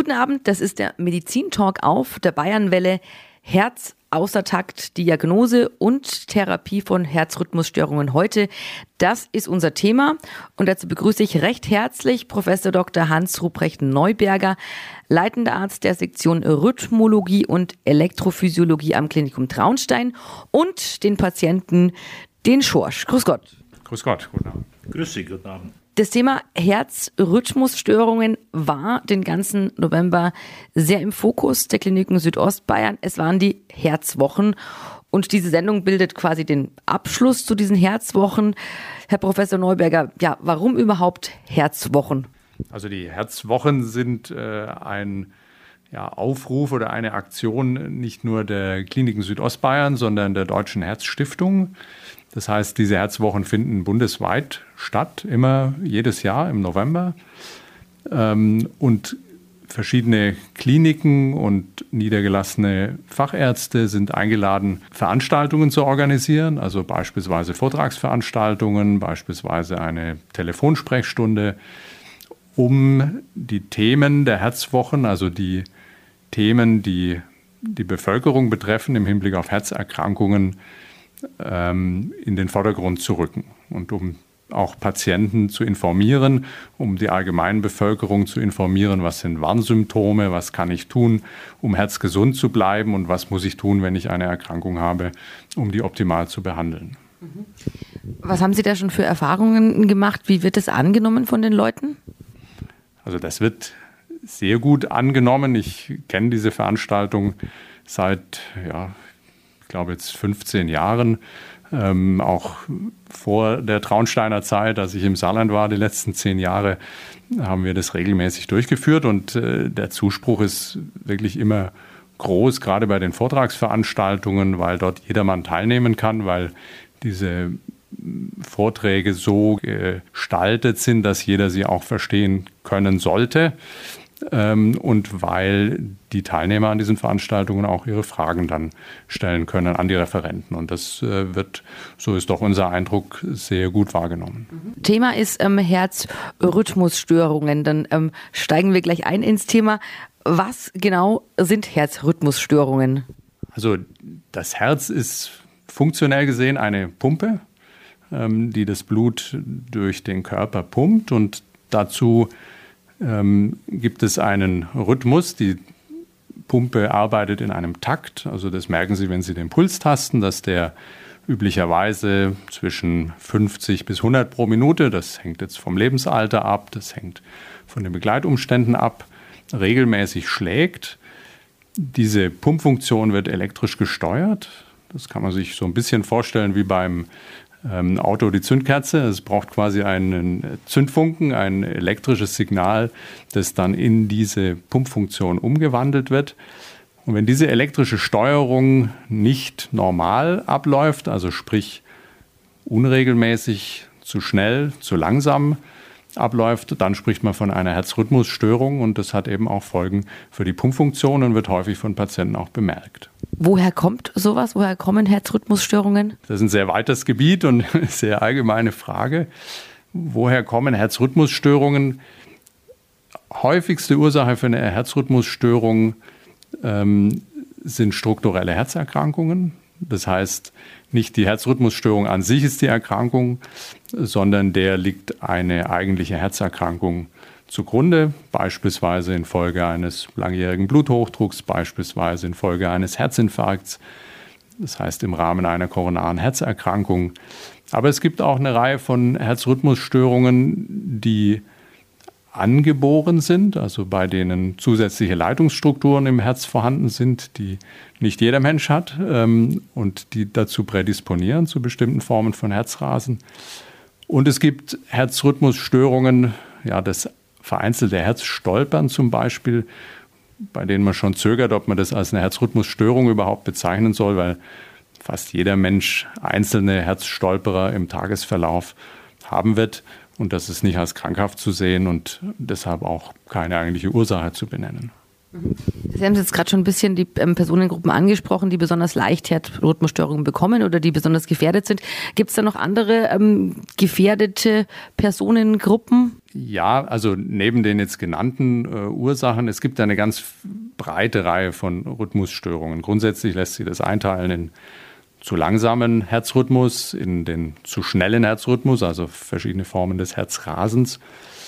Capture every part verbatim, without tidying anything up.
Guten Abend, das ist der Medizin-Talk auf der Bayernwelle. Herz außer Takt, Diagnose und Therapie von Herzrhythmusstörungen heute. Das ist unser Thema und dazu begrüße ich recht herzlich Professor Doktor Hans Ruprecht Neuberger, leitender Arzt der Sektion Rhythmologie und Elektrophysiologie am Klinikum Traunstein und den Patienten, den Schorsch. Grüß Gott. Grüß Gott, guten Abend. Grüß Sie, guten Abend. Das Thema Herzrhythmusstörungen war den ganzen November sehr im Fokus der Kliniken Südostbayern. Es waren die Herzwochen und diese Sendung bildet quasi den Abschluss zu diesen Herzwochen. Herr Professor Neuberger, ja, warum überhaupt Herzwochen? Also die Herzwochen sind äh, ein ja, Aufruf oder eine Aktion nicht nur der Kliniken Südostbayern, sondern der Deutschen Herzstiftung. Das heißt, diese Herzwochen finden bundesweit statt, immer jedes Jahr im November. Ähm, und verschiedene Kliniken und niedergelassene Fachärzte sind eingeladen, Veranstaltungen zu organisieren, also beispielsweise Vortragsveranstaltungen, beispielsweise eine Telefonsprechstunde, um die Themen der Herzwochen, also die Themen, die die Bevölkerung betreffen im Hinblick auf Herzerkrankungen, in den Vordergrund zu rücken und um auch Patienten zu informieren, um die allgemeine Bevölkerung zu informieren, was sind Warnsymptome, was kann ich tun, um herzgesund zu bleiben und was muss ich tun, wenn ich eine Erkrankung habe, um die optimal zu behandeln. Was haben Sie da schon für Erfahrungen gemacht? Wie wird das angenommen von den Leuten? Also das wird sehr gut angenommen. Ich kenne diese Veranstaltung seit, ja, ich glaube jetzt fünfzehn Jahren, ähm, auch vor der Traunsteiner Zeit, als ich im Saarland war, die letzten zehn Jahre, haben wir das regelmäßig durchgeführt und äh, der Zuspruch ist wirklich immer groß, gerade bei den Vortragsveranstaltungen, weil dort jedermann teilnehmen kann, weil diese Vorträge so gestaltet sind, dass jeder sie auch verstehen können sollte. Und weil die Teilnehmer an diesen Veranstaltungen auch ihre Fragen dann stellen können an die Referenten. Und das wird, so ist doch unser Eindruck, sehr gut wahrgenommen. Thema ist ähm, Herzrhythmusstörungen. Dann ähm, steigen wir gleich ein ins Thema. Was genau sind Herzrhythmusstörungen? Also das Herz ist funktionell gesehen eine Pumpe, ähm, die das Blut durch den Körper pumpt und dazu Ähm, gibt es einen Rhythmus. Die Pumpe arbeitet in einem Takt. Also das merken Sie, wenn Sie den Puls tasten, dass der üblicherweise zwischen fünfzig bis hundert pro Minute, das hängt jetzt vom Lebensalter ab, das hängt von den Begleitumständen ab, regelmäßig schlägt. Diese Pumpfunktion wird elektrisch gesteuert. Das kann man sich so ein bisschen vorstellen wie beim Ähm, Auto die Zündkerze. Es braucht quasi einen Zündfunken, ein elektrisches Signal, das dann in diese Pumpfunktion umgewandelt wird. Und wenn diese elektrische Steuerung nicht normal abläuft, also sprich unregelmäßig, zu schnell, zu langsam abläuft, dann spricht man von einer Herzrhythmusstörung und das hat eben auch Folgen für die Pumpfunktion und wird häufig von Patienten auch bemerkt. Woher kommt sowas? Woher kommen Herzrhythmusstörungen? Das ist ein sehr weites Gebiet und eine sehr allgemeine Frage. Woher kommen Herzrhythmusstörungen? Häufigste Ursache für eine Herzrhythmusstörung ähm, sind strukturelle Herzerkrankungen. Das heißt, nicht die Herzrhythmusstörung an sich ist die Erkrankung, sondern der liegt eine eigentliche Herzerkrankung zugrunde, beispielsweise infolge eines langjährigen Bluthochdrucks, beispielsweise infolge eines Herzinfarkts, das heißt im Rahmen einer koronaren Herzerkrankung. Aber es gibt auch eine Reihe von Herzrhythmusstörungen, die angeboren sind, also bei denen zusätzliche Leitungsstrukturen im Herz vorhanden sind, die nicht jeder Mensch hat ähm, und die dazu prädisponieren zu bestimmten Formen von Herzrasen. Und es gibt Herzrhythmusstörungen, ja, das vereinzelte Herzstolpern zum Beispiel, bei denen man schon zögert, ob man das als eine Herzrhythmusstörung überhaupt bezeichnen soll, weil fast jeder Mensch einzelne Herzstolperer im Tagesverlauf haben wird. Und das ist nicht als krankhaft zu sehen und deshalb auch keine eigentliche Ursache zu benennen. Sie haben jetzt gerade schon ein bisschen die ähm, Personengruppen angesprochen, die besonders leicht Herzrhythmusstörungen bekommen oder die besonders gefährdet sind. Gibt es da noch andere ähm, gefährdete Personengruppen? Ja, also neben den jetzt genannten äh, Ursachen, es gibt eine ganz breite Reihe von Rhythmusstörungen. Grundsätzlich lässt sich das einteilen in zu langsamen Herzrhythmus, in den zu schnellen Herzrhythmus, also verschiedene Formen des Herzrasens.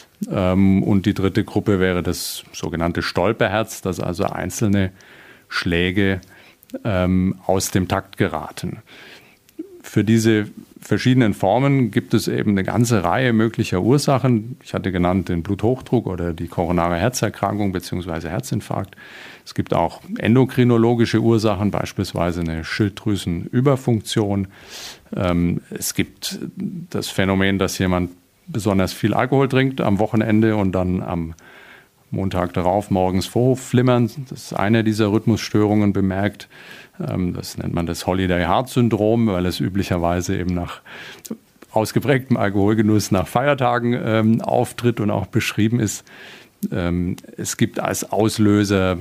Und die dritte Gruppe wäre das sogenannte Stolperherz, dass also einzelne Schläge ähm, aus dem Takt geraten. Für diese verschiedenen Formen gibt es eben eine ganze Reihe möglicher Ursachen. Ich hatte genannt den Bluthochdruck oder die koronare Herzerkrankung bzw. Herzinfarkt. Es gibt auch endokrinologische Ursachen, beispielsweise eine Schilddrüsenüberfunktion. Ähm, es gibt das Phänomen, dass jemand besonders viel Alkohol trinkt am Wochenende und dann am Montag darauf morgens vorflimmern. Das ist eine dieser Rhythmusstörungen bemerkt. Das nennt man das Holiday Heart Syndrom, weil es üblicherweise eben nach ausgeprägtem Alkoholgenuss nach Feiertagen ähm, auftritt und auch beschrieben ist. Ähm, es gibt als Auslöser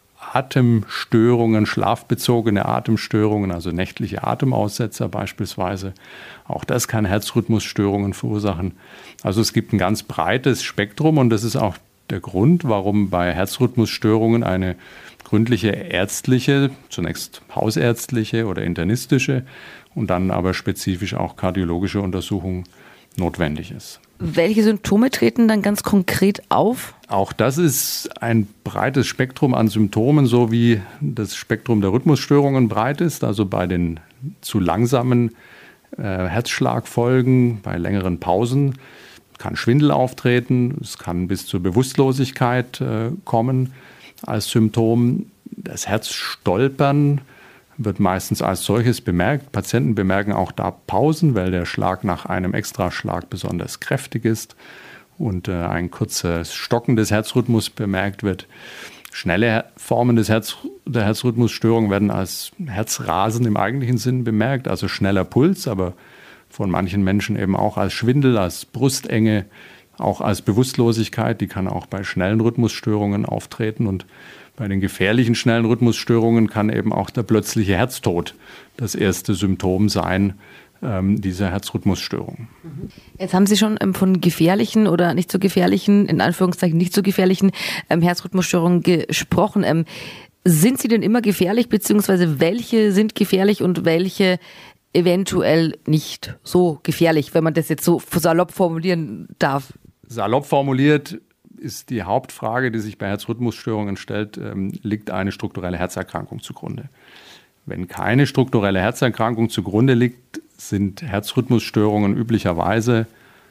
Atemstörungen, schlafbezogene Atemstörungen, also nächtliche Atemaussetzer beispielsweise. Auch das kann Herzrhythmusstörungen verursachen. Also es gibt ein ganz breites Spektrum und das ist auch der Grund, warum bei Herzrhythmusstörungen eine gründliche ärztliche, zunächst hausärztliche oder internistische und dann aber spezifisch auch kardiologische Untersuchung notwendig ist. Welche Symptome treten dann ganz konkret auf? Auch das ist ein breites Spektrum an Symptomen, so wie das Spektrum der Rhythmusstörungen breit ist. Also bei den zu langsamen äh, Herzschlagfolgen, bei längeren Pausen kann Schwindel auftreten, es kann bis zur Bewusstlosigkeit äh, kommen als Symptom. Das Herzstolpern wird meistens als solches bemerkt. Patienten bemerken auch da Pausen, weil der Schlag nach einem Extraschlag besonders kräftig ist und äh, ein kurzes Stocken des Herzrhythmus bemerkt wird. Schnelle Formen des Herz, der Herzrhythmusstörung werden als Herzrasen im eigentlichen Sinn bemerkt, also schneller Puls, aber von manchen Menschen eben auch als Schwindel, als Brustenge, auch als Bewusstlosigkeit. Die kann auch bei schnellen Rhythmusstörungen auftreten und bei den gefährlichen schnellen Rhythmusstörungen kann eben auch der plötzliche Herztod das erste Symptom sein ähm, dieser Herzrhythmusstörung. Jetzt haben Sie schon ähm, von gefährlichen oder nicht so gefährlichen, in Anführungszeichen nicht so gefährlichen ähm, Herzrhythmusstörungen gesprochen. Ähm, sind sie denn immer gefährlich, beziehungsweise welche sind gefährlich und welche eventuell nicht so gefährlich, wenn man das jetzt so salopp formulieren darf? Salopp formuliert ist die Hauptfrage, die sich bei Herzrhythmusstörungen stellt, ähm, liegt eine strukturelle Herzerkrankung zugrunde. Wenn keine strukturelle Herzerkrankung zugrunde liegt, sind Herzrhythmusstörungen üblicherweise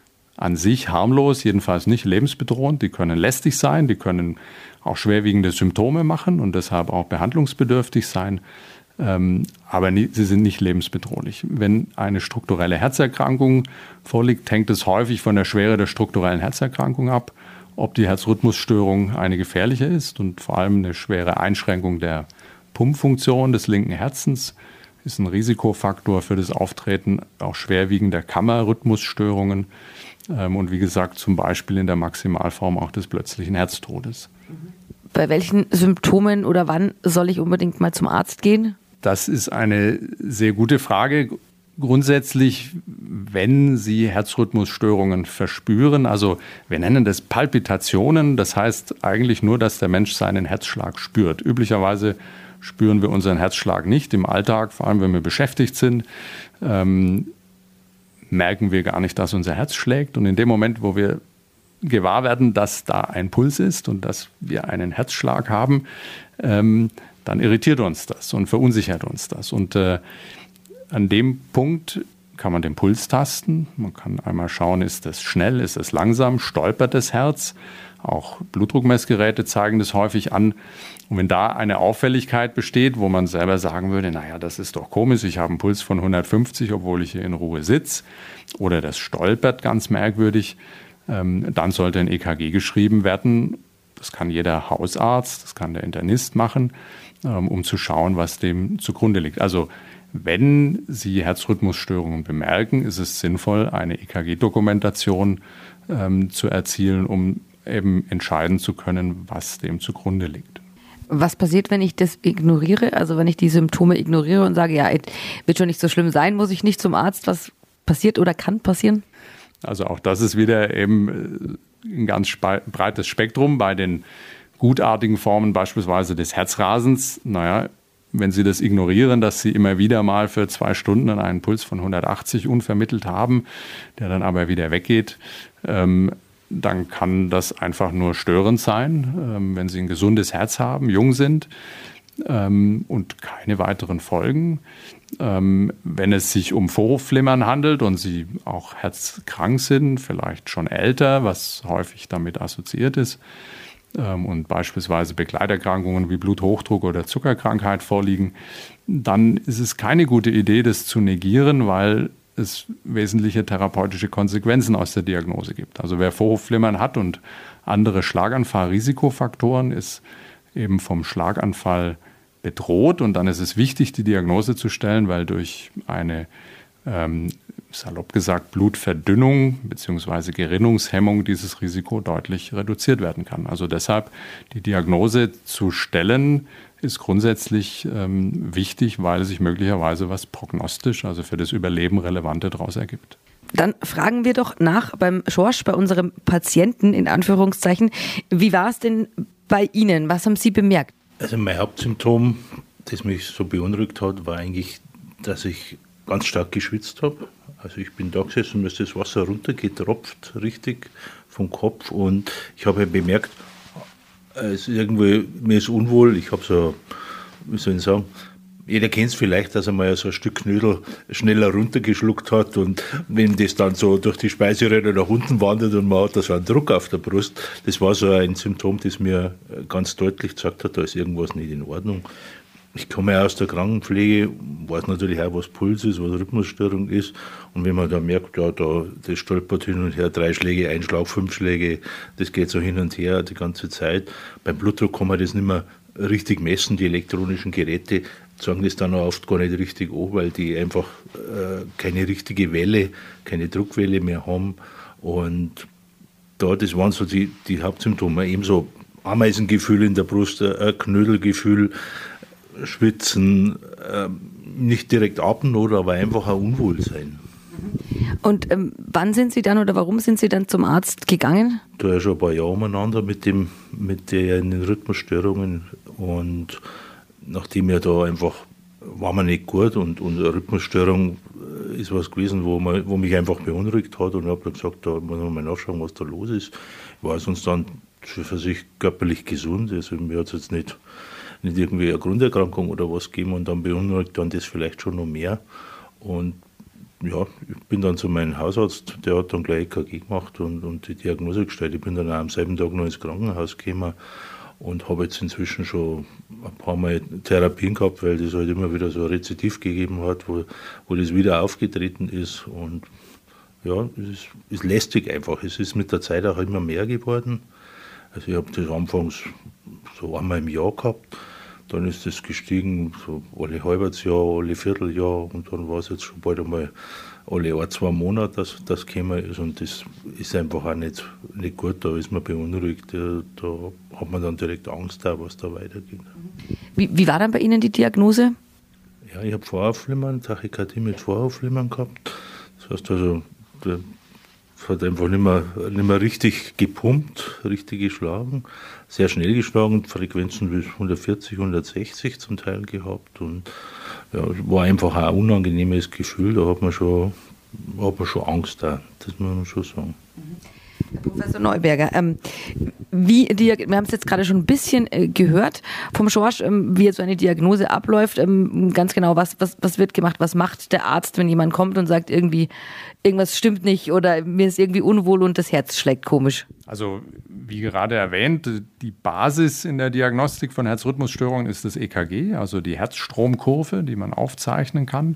an sich harmlos, jedenfalls nicht lebensbedrohend. Die können lästig sein, die können auch schwerwiegende Symptome machen und deshalb auch behandlungsbedürftig sein. Ähm, aber nie, sie sind nicht lebensbedrohlich. Wenn eine strukturelle Herzerkrankung vorliegt, hängt es häufig von der Schwere der strukturellen Herzerkrankung ab, ob die Herzrhythmusstörung eine gefährliche ist und vor allem eine schwere Einschränkung der Pumpfunktion des linken Herzens ist ein Risikofaktor für das Auftreten auch schwerwiegender Kammerrhythmusstörungen ähm, und wie gesagt zum Beispiel in der Maximalform auch des plötzlichen Herztodes. Bei welchen Symptomen oder wann soll ich unbedingt mal zum Arzt gehen? Das ist eine sehr gute Frage. Grundsätzlich, wenn Sie Herzrhythmusstörungen verspüren, also wir nennen das Palpitationen, das heißt eigentlich nur, dass der Mensch seinen Herzschlag spürt. Üblicherweise spüren wir unseren Herzschlag nicht im Alltag, vor allem wenn wir beschäftigt sind, ähm, merken wir gar nicht, dass unser Herz schlägt. Und in dem Moment, wo wir gewahr werden, dass da ein Puls ist und dass wir einen Herzschlag haben, ähm, dann irritiert uns das und verunsichert uns das. Und äh, an dem Punkt kann man den Puls tasten. Man kann einmal schauen, ist das schnell, ist es langsam, stolpert das Herz. Auch Blutdruckmessgeräte zeigen das häufig an. Und wenn da eine Auffälligkeit besteht, wo man selber sagen würde, naja, das ist doch komisch, ich habe einen Puls von hundertfünfzig, obwohl ich hier in Ruhe sitze, oder das stolpert ganz merkwürdig, ähm, dann sollte ein E K G geschrieben werden. Das kann jeder Hausarzt, das kann der Internist machen, ähm, um zu schauen, was dem zugrunde liegt. Also wenn Sie Herzrhythmusstörungen bemerken, ist es sinnvoll, eine E K G-Dokumentation ähm, zu erzielen, um eben entscheiden zu können, was dem zugrunde liegt. Was passiert, wenn ich das ignoriere? Also wenn ich die Symptome ignoriere und sage, ja, wird schon nicht so schlimm sein, muss ich nicht zum Arzt? Was passiert oder kann passieren? Also auch das ist wieder eben ein ganz breites Spektrum. Bei den gutartigen Formen beispielsweise des Herzrasens, naja, wenn Sie das ignorieren, dass Sie immer wieder mal für zwei Stunden einen Puls von hundertachtzig unvermittelt haben, der dann aber wieder weggeht, ähm, dann kann das einfach nur störend sein, ähm, wenn Sie ein gesundes Herz haben, jung sind ähm, und keine weiteren Folgen. Ähm, wenn es sich um Vorhofflimmern handelt und Sie auch herzkrank sind, vielleicht schon älter, was häufig damit assoziiert ist, und beispielsweise Begleiterkrankungen wie Bluthochdruck oder Zuckerkrankheit vorliegen, dann ist es keine gute Idee, das zu negieren, weil es wesentliche therapeutische Konsequenzen aus der Diagnose gibt. Also wer Vorhofflimmern hat und andere Schlaganfall-Risikofaktoren, ist eben vom Schlaganfall bedroht. Und dann ist es wichtig, die Diagnose zu stellen, weil durch eine ähm, salopp gesagt, Blutverdünnung bzw. Gerinnungshemmung dieses Risiko deutlich reduziert werden kann. Also deshalb die Diagnose zu stellen, ist grundsätzlich ähm, wichtig, weil sich möglicherweise was prognostisch, also für das Überleben Relevante daraus ergibt. Dann fragen wir doch nach beim Schorsch, bei unserem Patienten in Anführungszeichen. Wie war es denn bei Ihnen? Was haben Sie bemerkt? Also mein Hauptsymptom, das mich so beunruhigt hat, war eigentlich, dass ich ganz stark geschwitzt habe. Also ich bin da gesessen, mir ist das Wasser runtergetropft, richtig vom Kopf. Und ich habe bemerkt, es ist irgendwie, mir ist unwohl. Ich habe so, wie soll ich sagen, jeder kennt es vielleicht, dass er mal so ein Stück Knödel schneller runtergeschluckt hat. Und wenn das dann so durch die Speiseröhre nach unten wandert und man hat da so einen Druck auf der Brust, das war so ein Symptom, das mir ganz deutlich gesagt hat, da ist irgendwas nicht in Ordnung. Ich komme ja aus der Krankenpflege, weiß natürlich auch, was Puls ist, was Rhythmusstörung ist. Und wenn man da merkt, ja, da, das stolpert hin und her, drei Schläge, ein Schlag, fünf Schläge, das geht so hin und her die ganze Zeit. Beim Blutdruck kann man das nicht mehr richtig messen. Die elektronischen Geräte sagen das dann auch oft gar nicht richtig an, weil die einfach äh, keine richtige Welle, keine Druckwelle mehr haben. Und da, das waren so die, die Hauptsymptome. Ebenso Ameisengefühl in der Brust, ein Knödelgefühl, Schwitzen, äh, nicht direkt Atemnot, aber einfach ein Unwohlsein. Und ähm, wann sind Sie dann oder warum sind Sie dann zum Arzt gegangen? Da ja schon ein paar Jahre umeinander mit, dem, mit den Rhythmusstörungen und nachdem ja da einfach war man nicht gut und, und eine Rhythmusstörung ist was gewesen, wo, man, wo mich einfach beunruhigt hat und ich habe dann gesagt, da muss man mal nachschauen, was da los ist. Ich war sonst dann für sich körperlich gesund, also mir hat es jetzt nicht nicht irgendwie eine Grunderkrankung oder was geben und dann beunruhigt dann das vielleicht schon noch mehr. Und ja, ich bin dann zu meinem Hausarzt, der hat dann gleich E K G gemacht und, und die Diagnose gestellt. Ich bin dann auch am selben Tag noch ins Krankenhaus gekommen und habe jetzt inzwischen schon ein paar Mal Therapien gehabt, weil das halt immer wieder so ein Rezidiv gegeben hat, wo, wo das wieder aufgetreten ist. Und ja, es ist, ist lästig einfach. Es ist mit der Zeit auch immer mehr geworden. Also ich habe das anfangs so einmal im Jahr gehabt. Dann ist das gestiegen, so alle halbes Jahr, alle Vierteljahr und dann war es jetzt schon bald einmal alle ein, zwei Monate, dass das gekommen ist und das ist einfach auch nicht, nicht gut, da ist man beunruhigt, da hat man dann direkt Angst, auch, was da weitergeht. Wie, wie war dann bei Ihnen die Diagnose? Ja, ich habe Vorhofflimmern, Tachykardie mit Vorhofflimmern gehabt, das heißt also, der Es hat einfach nicht mehr, nicht mehr richtig gepumpt, richtig geschlagen, sehr schnell geschlagen, Frequenzen bis hundertvierzig, hundertsechzig zum Teil gehabt und ja, war einfach ein unangenehmes Gefühl, da hat man schon, hat man schon Angst da, das muss man schon sagen. Herr Professor Neuberger, ähm, wie die, wir haben es jetzt gerade schon ein bisschen äh, gehört vom Schorsch, ähm, wie jetzt so eine Diagnose abläuft, ähm, ganz genau, was, was, was wird gemacht, was macht der Arzt, wenn jemand kommt und sagt, irgendwie irgendwas stimmt nicht oder mir ist irgendwie unwohl und das Herz schlägt komisch. Also wie gerade erwähnt, die Basis in der Diagnostik von Herzrhythmusstörungen ist das E K G, also die Herzstromkurve, die man aufzeichnen kann.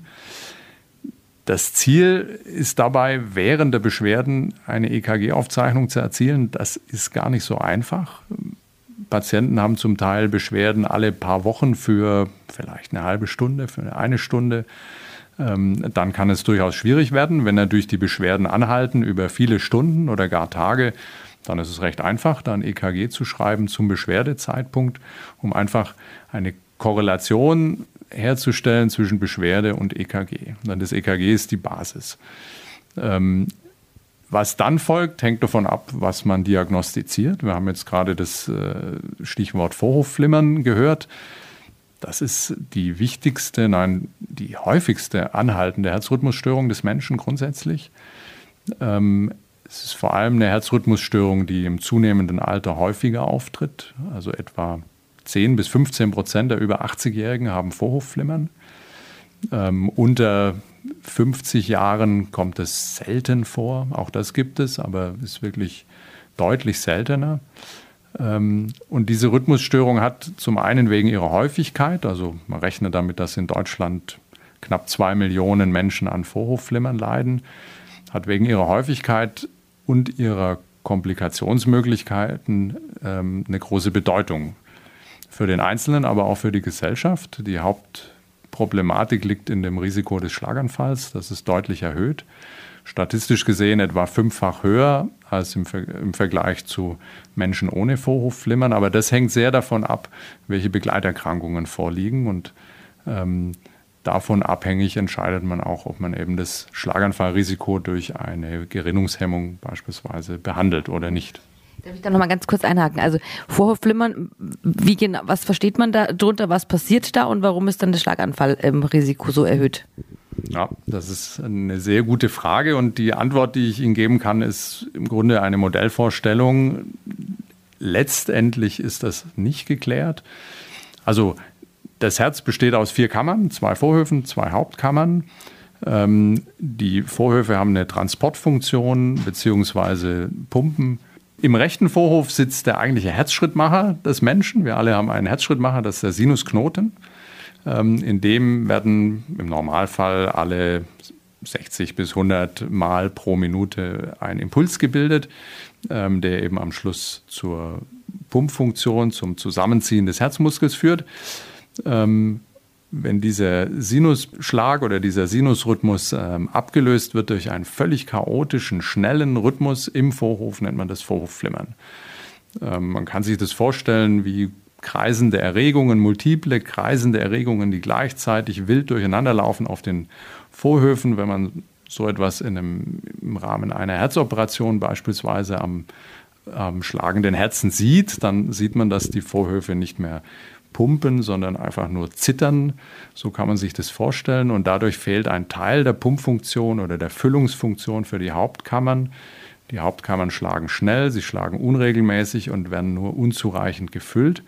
Das Ziel ist dabei, während der Beschwerden eine E K G-Aufzeichnung zu erzielen. Das ist gar nicht so einfach. Patienten haben zum Teil Beschwerden alle paar Wochen für vielleicht eine halbe Stunde, für eine Stunde. Dann kann es durchaus schwierig werden, wenn natürlich die Beschwerden anhalten über viele Stunden oder gar Tage. dann ist es recht einfach, da ein E K G zu schreiben zum Beschwerdezeitpunkt, um einfach eine Korrelation herzustellen zwischen Beschwerde und E K G. Dann das E K G ist die Basis. Ähm, was dann folgt, hängt davon ab, was man diagnostiziert. Wir haben jetzt gerade das äh, Stichwort Vorhofflimmern gehört. Das ist die wichtigste, nein, die häufigste anhaltende Herzrhythmusstörung des Menschen grundsätzlich. Ähm, es ist vor allem eine Herzrhythmusstörung, die im zunehmenden Alter häufiger auftritt. Also etwa zehn bis fünfzehn Prozent der über achtzigjährigen haben Vorhofflimmern. Ähm, unter fünfzig Jahren kommt es selten vor. Auch das gibt es, aber ist wirklich deutlich seltener. Ähm, und diese Rhythmusstörung hat zum einen wegen ihrer Häufigkeit, also man rechnet damit, dass in Deutschland knapp zwei Millionen Menschen an Vorhofflimmern leiden, hat wegen ihrer Häufigkeit und ihrer Komplikationsmöglichkeiten ähm, eine große Bedeutung. Für den Einzelnen, aber auch für die Gesellschaft. Die Hauptproblematik liegt in dem Risiko des Schlaganfalls. Das ist deutlich erhöht. Statistisch gesehen etwa fünffach höher als im, Ver- im Vergleich zu Menschen ohne Vorhofflimmern. Aber das hängt sehr davon ab, welche Begleiterkrankungen vorliegen. Und ähm, davon abhängig entscheidet man auch, ob man eben das Schlaganfallrisiko durch eine Gerinnungshemmung beispielsweise behandelt oder nicht. Darf ich da noch mal ganz kurz einhaken? Also Vorhofflimmern, wie genau, was versteht man da drunter, was passiert da und warum ist dann das Schlaganfallrisiko so erhöht? Ja, das ist eine sehr gute Frage und die Antwort, die ich Ihnen geben kann, ist im Grunde eine Modellvorstellung. Letztendlich ist das nicht geklärt. Also das Herz besteht aus vier Kammern, zwei Vorhöfen, zwei Hauptkammern. Ähm, die Vorhöfe haben eine Transportfunktion bzw. Pumpen. Im rechten Vorhof sitzt der eigentliche Herzschrittmacher des Menschen. Wir alle haben einen Herzschrittmacher, das ist der Sinusknoten. Ähm, in dem werden im Normalfall alle sechzig bis hundert Mal pro Minute ein Impuls gebildet, ähm, der eben am Schluss zur Pumpfunktion, zum Zusammenziehen des Herzmuskels führt. Ähm, wenn dieser Sinusschlag oder dieser Sinusrhythmus ähm, abgelöst wird durch einen völlig chaotischen, schnellen Rhythmus im Vorhof, nennt man das Vorhofflimmern. Ähm, man kann sich das vorstellen wie kreisende Erregungen, multiple kreisende Erregungen, die gleichzeitig wild durcheinanderlaufen auf den Vorhöfen. Wenn man so etwas in einem, im Rahmen einer Herzoperation beispielsweise am, am schlagenden Herzen sieht, dann sieht man, dass die Vorhöfe nicht mehr pumpen, sondern einfach nur zittern. So kann man sich das vorstellen. Und dadurch fehlt ein Teil der Pumpfunktion oder der Füllungsfunktion für die Hauptkammern. Die Hauptkammern schlagen schnell, sie schlagen unregelmäßig und werden nur unzureichend gefüllt,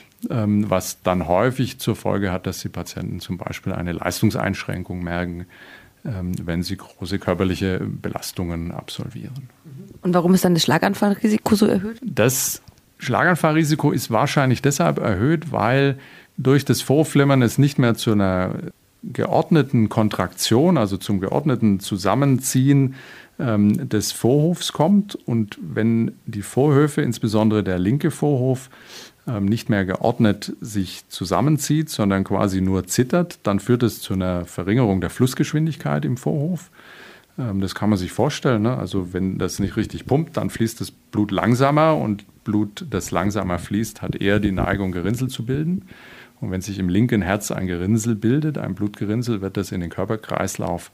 was dann häufig zur Folge hat, dass die Patienten zum Beispiel eine Leistungseinschränkung merken, wenn sie große körperliche Belastungen absolvieren. Und warum ist dann das Schlaganfallrisiko so erhöht? Das Schlaganfallrisiko ist wahrscheinlich deshalb erhöht, weil durch das Vorhofflimmern es nicht mehr zu einer geordneten Kontraktion, also zum geordneten Zusammenziehen ähm, des Vorhofs kommt. Und wenn die Vorhöfe, insbesondere der linke Vorhof, ähm, nicht mehr geordnet sich zusammenzieht, sondern quasi nur zittert, dann führt es zu einer Verringerung der Flussgeschwindigkeit im Vorhof. Ähm, das kann man sich vorstellen, ne? Also wenn das nicht richtig pumpt, dann fließt das Blut langsamer und Blut, das langsamer fließt, hat eher die Neigung, Gerinnsel zu bilden. Und wenn sich im linken Herz ein Gerinnsel bildet, ein Blutgerinnsel, wird das in den Körperkreislauf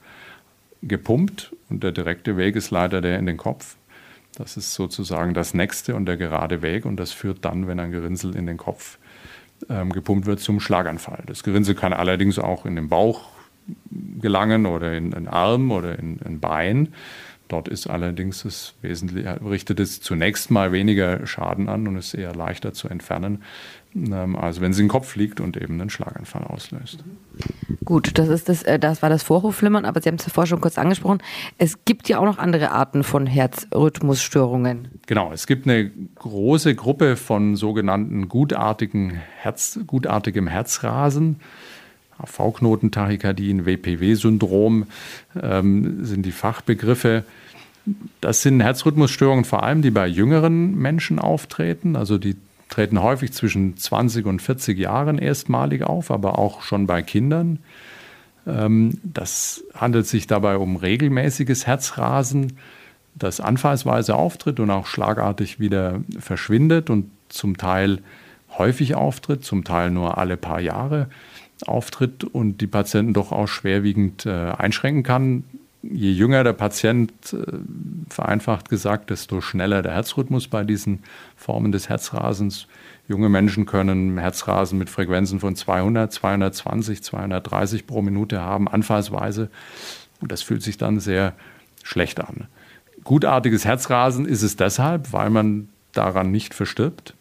gepumpt und der direkte Weg ist leider der in den Kopf. Das ist sozusagen das nächste und der gerade Weg und das führt dann, wenn ein Gerinnsel in den Kopf ähm, gepumpt wird, zum Schlaganfall. Das Gerinnsel kann allerdings auch in den Bauch gelangen oder in den Arm oder in ein Bein. Dort ist allerdings das Wesentliche, richtet es zunächst mal weniger Schaden an und ist eher leichter zu entfernen, als wenn es in den Kopf liegt und eben einen Schlaganfall auslöst. Gut, das ist das, das war das Vorhofflimmern, aber Sie haben es zuvor schon kurz angesprochen. Es gibt ja auch noch andere Arten von Herzrhythmusstörungen. Genau, es gibt eine große Gruppe von sogenannten gutartigen Herz, gutartigem Herzrasen. A V-Knotentachykardien, W P W-Syndrom ähm, sind die Fachbegriffe. Das sind Herzrhythmusstörungen vor allem, die bei jüngeren Menschen auftreten. Also die treten häufig zwischen zwanzig und vierzig Jahren erstmalig auf, aber auch schon bei Kindern. Ähm, das handelt sich dabei um regelmäßiges Herzrasen. das anfallsweise auftritt und auch schlagartig wieder verschwindet und zum Teil häufig auftritt, zum Teil nur alle paar Jahre auftritt und die Patienten doch auch schwerwiegend äh, einschränken kann. Je jünger der Patient, äh, vereinfacht gesagt, desto schneller der Herzrhythmus bei diesen Formen des Herzrasens. Junge Menschen können Herzrasen mit Frequenzen von zweihundert, zweihundertzwanzig, zweihundertdreißig pro Minute haben, anfallsweise. Und das fühlt sich dann sehr schlecht an. Gutartiges Herzrasen ist es deshalb, weil man daran nicht verstirbt.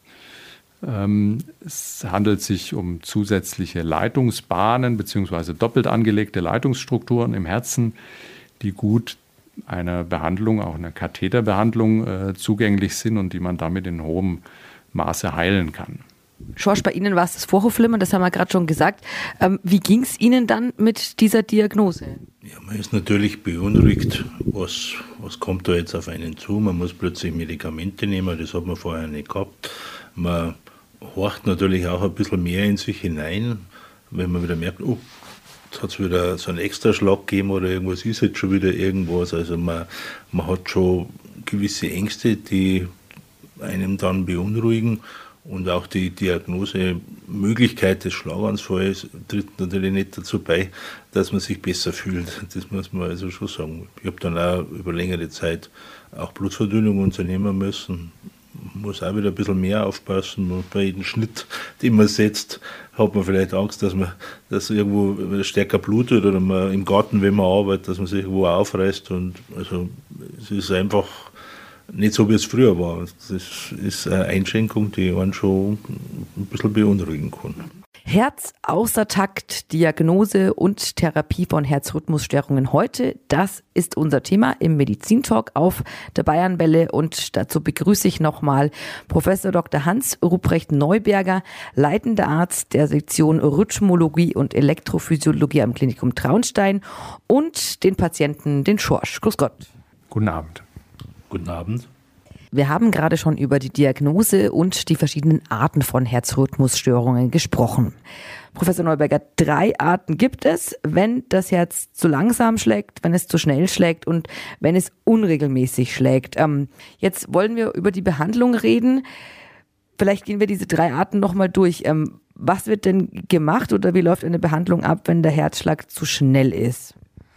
Ähm, es handelt sich um zusätzliche Leitungsbahnen bzw. doppelt angelegte Leitungsstrukturen im Herzen, die gut einer Behandlung, auch einer Katheterbehandlung äh, zugänglich sind und die man damit in hohem Maße heilen kann. Schorsch, bei Ihnen war es das Vorhofflimmern, das haben wir gerade schon gesagt. Ähm, wie ging es Ihnen dann mit dieser Diagnose? Ja, man ist natürlich beunruhigt, was, was kommt da jetzt auf einen zu. Man muss plötzlich Medikamente nehmen, das hat man vorher nicht gehabt. Man horcht natürlich auch ein bisschen mehr in sich hinein, wenn man wieder merkt, oh, jetzt hat es wieder so einen Extraschlag gegeben oder irgendwas ist jetzt schon wieder irgendwas. Also man, man hat schon gewisse Ängste, die einem dann beunruhigen und auch die Diagnosemöglichkeit des Schlaganfalls tritt natürlich nicht dazu bei, dass man sich besser fühlt. Das muss man also schon sagen. Ich habe dann auch über längere Zeit auch Blutverdünnung unternehmen müssen. Muss auch wieder ein bisschen mehr aufpassen. Und bei jedem Schnitt, den man setzt, hat man vielleicht Angst, dass man dass irgendwo stärker blutet oder man im Garten, wenn man arbeitet, dass man sich irgendwo aufreißt. Und also es ist einfach nicht so, wie es früher war. Das ist eine Einschränkung, die einen schon ein bisschen beunruhigen kann. Herz außer Takt, Diagnose und Therapie von Herzrhythmusstörungen heute, das ist unser Thema im Medizintalk auf der Bayernwelle und dazu begrüße ich nochmal Professor Doktor Hans Ruprecht Neuberger, leitender Arzt der Sektion Rhythmologie und Elektrophysiologie am Klinikum Traunstein und den Patienten, den Schorsch. Grüß Gott. Guten Abend. Guten Abend. Wir haben gerade schon über die Diagnose und die verschiedenen Arten von Herzrhythmusstörungen gesprochen. Professor Neuberger, drei Arten gibt es, wenn das Herz zu langsam schlägt, wenn es zu schnell schlägt und wenn es unregelmäßig schlägt. Ähm, jetzt wollen wir über die Behandlung reden. Vielleicht gehen wir diese drei Arten nochmal durch. Ähm, was wird denn gemacht oder wie läuft eine Behandlung ab, wenn der Herzschlag zu schnell ist?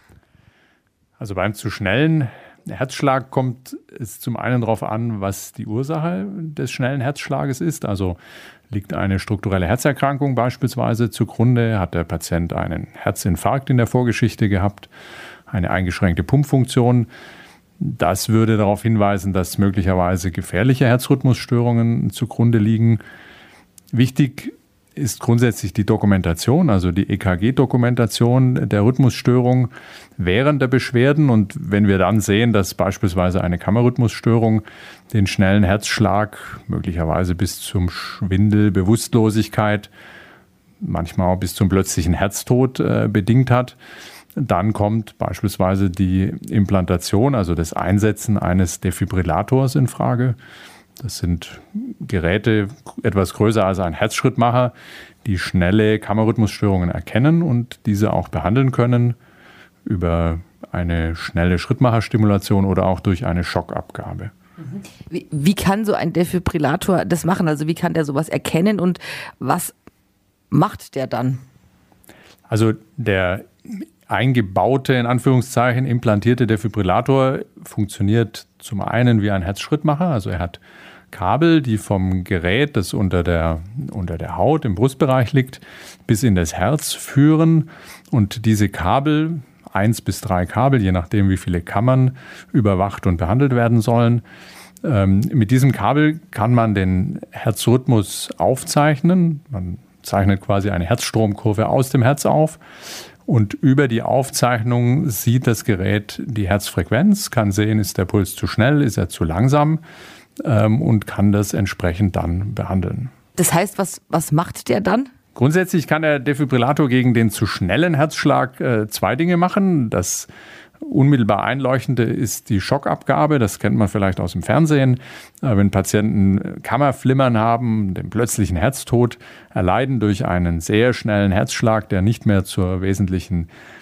Also beim zu schnellen Herzschlag kommt es zum einen darauf an, was die Ursache des schnellen Herzschlages ist. Also liegt eine strukturelle Herzerkrankung beispielsweise zugrunde, hat der Patient einen Herzinfarkt in der Vorgeschichte gehabt, eine eingeschränkte Pumpfunktion. Das würde darauf hinweisen, dass möglicherweise gefährliche Herzrhythmusstörungen zugrunde liegen. Wichtig ist grundsätzlich die Dokumentation, also die E K G-Dokumentation der Rhythmusstörung während der Beschwerden. Und wenn wir dann sehen, dass beispielsweise eine Kammerrhythmusstörung den schnellen Herzschlag möglicherweise bis zum Schwindel, Bewusstlosigkeit, manchmal auch bis zum plötzlichen Herztod äh, bedingt hat, dann kommt beispielsweise die Implantation, also das Einsetzen eines Defibrillators in Frage. Das sind Geräte etwas größer als ein Herzschrittmacher, die schnelle Kammerrhythmusstörungen erkennen und diese auch behandeln können über eine schnelle Schrittmacherstimulation oder auch durch eine Schockabgabe. Wie, wie kann so ein Defibrillator das machen? Also wie kann der sowas erkennen und was macht der dann? Also der eingebaute, in Anführungszeichen, implantierte Defibrillator funktioniert zum einen wie ein Herzschrittmacher. Also er hat Kabel, die vom Gerät, das unter der, unter der Haut im Brustbereich liegt, bis in das Herz führen. Und diese Kabel, eins bis drei Kabel, je nachdem wie viele Kammern überwacht und behandelt werden sollen, ähm, mit diesem Kabel kann man den Herzrhythmus aufzeichnen. Man zeichnet quasi eine Herzstromkurve aus dem Herz auf. Und über die Aufzeichnung sieht das Gerät die Herzfrequenz, kann sehen, ist der Puls zu schnell, ist er zu langsam ähm, und kann das entsprechend dann behandeln. Das heißt, was, was macht der dann? Grundsätzlich kann der Defibrillator gegen den zu schnellen Herzschlag äh, zwei Dinge machen. Das unmittelbar Einleuchtende ist die Schockabgabe, das kennt man vielleicht aus dem Fernsehen. Wenn Patienten Kammerflimmern haben, den plötzlichen Herztod erleiden durch einen sehr schnellen Herzschlag, der nicht mehr zur wesentlichen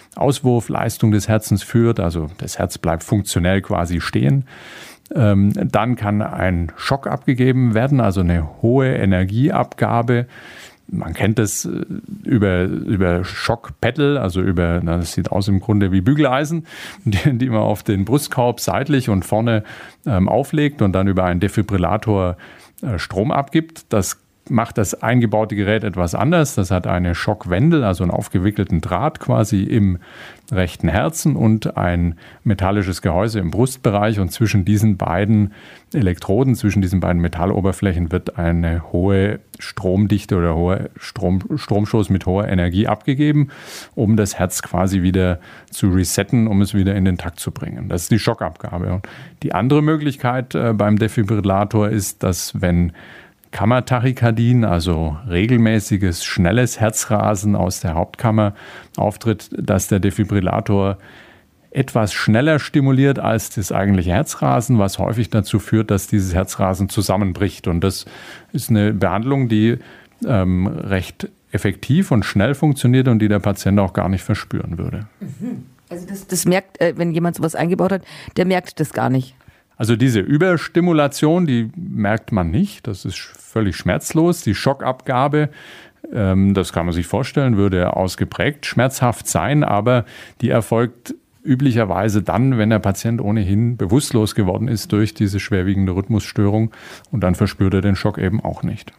Auswurfleistung des Herzens führt, also das Herz bleibt funktionell quasi stehen. Ähm, dann kann ein Schock abgegeben werden, also eine hohe Energieabgabe. Man kennt das über, über Schockpedal, also über, na, das sieht aus im Grunde wie Bügeleisen, die, die man auf den Brustkorb seitlich und vorne ähm, auflegt und dann über einen Defibrillator äh, Strom abgibt. Das macht das eingebaute Gerät etwas anders. Das hat eine Schockwendel, also einen aufgewickelten Draht quasi im rechten Herzen und ein metallisches Gehäuse im Brustbereich. Und zwischen diesen beiden Elektroden, zwischen diesen beiden Metalloberflächen wird eine hohe Stromdichte oder hoher Strom, Stromstoß mit hoher Energie abgegeben, um das Herz quasi wieder zu resetten, um es wieder in den Takt zu bringen. Das ist die Schockabgabe. Und die andere Möglichkeit äh, beim Defibrillator ist, dass wenn Kammertachykardien, also regelmäßiges, schnelles Herzrasen aus der Hauptkammer auftritt, dass der Defibrillator etwas schneller stimuliert als das eigentliche Herzrasen, was häufig dazu führt, dass dieses Herzrasen zusammenbricht. Und das ist eine Behandlung, die ähm, recht effektiv und schnell funktioniert und die der Patient auch gar nicht verspüren würde. Also das, das merkt, äh, wenn jemand sowas eingebaut hat, der merkt das gar nicht. Also diese Überstimulation, die merkt man nicht. Das ist völlig schmerzlos. Die Schockabgabe, ähm, das kann man sich vorstellen, würde ausgeprägt schmerzhaft sein, aber die erfolgt üblicherweise dann, wenn der Patient ohnehin bewusstlos geworden ist durch diese schwerwiegende Rhythmusstörung und dann verspürt er den Schock eben auch nicht.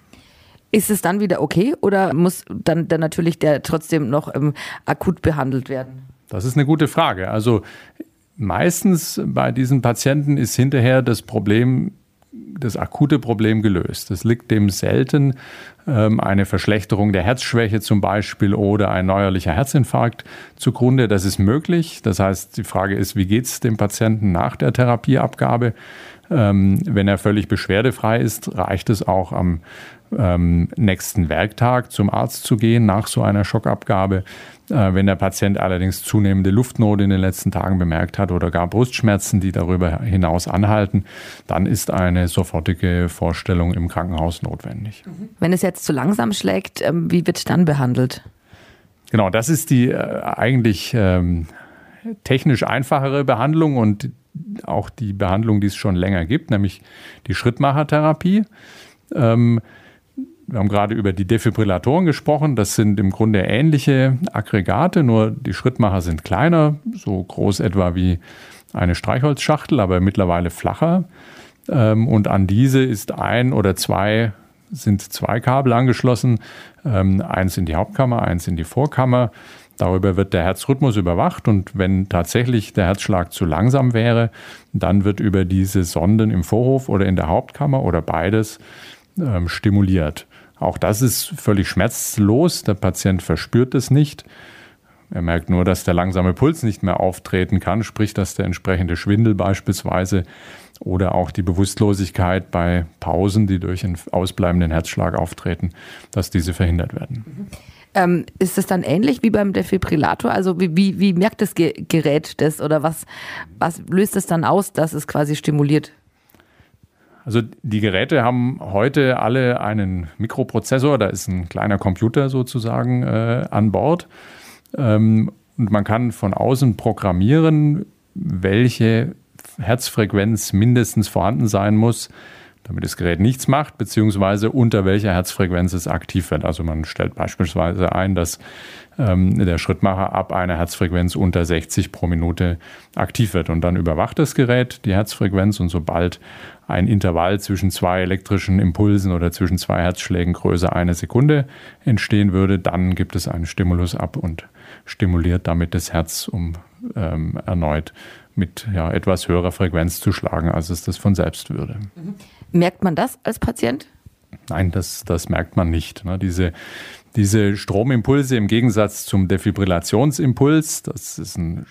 Ist es dann wieder okay oder muss dann, dann natürlich der trotzdem noch ähm, akut behandelt werden? Das ist eine gute Frage. Also meistens bei diesen Patienten ist hinterher das Problem, das akute Problem gelöst. Es liegt dem selten ähm, eine Verschlechterung der Herzschwäche zum Beispiel oder ein neuerlicher Herzinfarkt zugrunde. Das ist möglich. Das heißt, die Frage ist, wie geht es dem Patienten nach der Therapieabgabe? Ähm, wenn er völlig beschwerdefrei ist, reicht es auch am ähm, nächsten Werktag zum Arzt zu gehen nach so einer Schockabgabe. Äh, wenn der Patient allerdings zunehmende Luftnot in den letzten Tagen bemerkt hat oder gar Brustschmerzen, die darüber hinaus anhalten, dann ist eine sofortige Vorstellung im Krankenhaus notwendig. Wenn es jetzt zu langsam schlägt, ähm, wie wird dann behandelt? Genau, das ist die äh, eigentlich ähm, technisch einfachere Behandlung und auch die Behandlung, die es schon länger gibt, nämlich die Schrittmachertherapie. Ähm, wir haben gerade über die Defibrillatoren gesprochen. Das sind im Grunde ähnliche Aggregate, nur die Schrittmacher sind kleiner, so groß etwa wie eine Streichholzschachtel, aber mittlerweile flacher. Ähm, und an diese ist ein oder zwei, sind zwei Kabel angeschlossen, ähm, eins in die Hauptkammer, eins in die Vorkammer. Darüber wird der Herzrhythmus überwacht und wenn tatsächlich der Herzschlag zu langsam wäre, dann wird über diese Sonden im Vorhof oder in der Hauptkammer oder beides ähm, stimuliert. Auch das ist völlig schmerzlos. Der Patient verspürt es nicht. Er merkt nur, dass der langsame Puls nicht mehr auftreten kann, sprich, dass der entsprechende Schwindel beispielsweise oder auch die Bewusstlosigkeit bei Pausen, die durch einen ausbleibenden Herzschlag auftreten, dass diese verhindert werden. Mhm. Ähm, ist es dann ähnlich wie beim Defibrillator? Also wie, wie, wie merkt das Ge- Gerät das oder was, was löst es dann aus, dass es quasi stimuliert? Also die Geräte haben heute alle einen Mikroprozessor, da ist ein kleiner Computer sozusagen äh, an Bord. Ähm, und man kann von außen programmieren, welche Herzfrequenz mindestens vorhanden sein muss, damit das Gerät nichts macht, beziehungsweise unter welcher Herzfrequenz es aktiv wird. Also man stellt beispielsweise ein, dass ähm, der Schrittmacher ab einer Herzfrequenz unter sechzig pro Minute aktiv wird. Und dann überwacht das Gerät die Herzfrequenz und sobald ein Intervall zwischen zwei elektrischen Impulsen oder zwischen zwei Herzschlägen größer eine Sekunde entstehen würde, dann gibt es einen Stimulus ab und stimuliert damit das Herz, um ähm, erneut mit ja, etwas höherer Frequenz zu schlagen, als es das von selbst würde. Merkt man das als Patient? Nein, das, das merkt man nicht. Ne? Diese, diese Stromimpulse im Gegensatz zum Defibrillationsimpuls, das ist ein